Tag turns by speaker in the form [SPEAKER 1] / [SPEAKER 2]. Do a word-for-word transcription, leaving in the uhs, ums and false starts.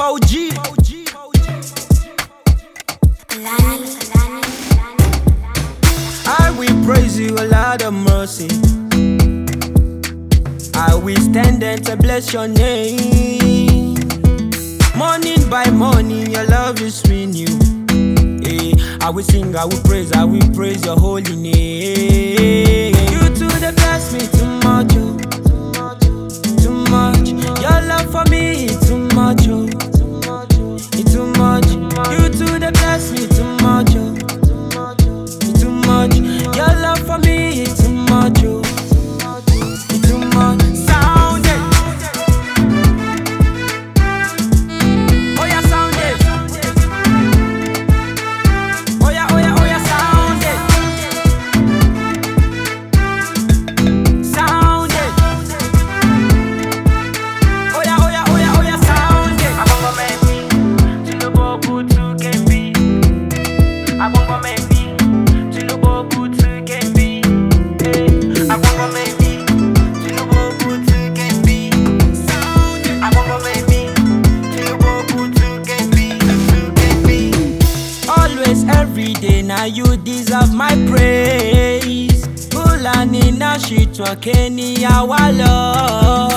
[SPEAKER 1] Moji. I will praise you, a lot of mercy. I will stand and to bless your name. Morning by morning, your love is renewed. Hey, I will sing, I will praise, I will praise your holy name. You too, they bless me too much, oh. Too much. Your love for me is too much, oh. It's too much. You too, they bless me too much, oh. It's too much. Your love for me is too much, oh. It's too much. Sound it. Oh yeah, sound it. Oh yeah, oh yeah, oh yeah, sound it. Sound it. Oh yeah, oh yeah, oh yeah, oh yeah, sound it. I'm gonna make me to the bobu to get me. I'm gonna make me to the bobu to get me. I'm gonna make me to the bobu to get me. Sound it. I'm gonna make me to the bobu to get me, to get me. Always, every day, now you deserve my praise. Fulani na shitwa Kenya our Lord.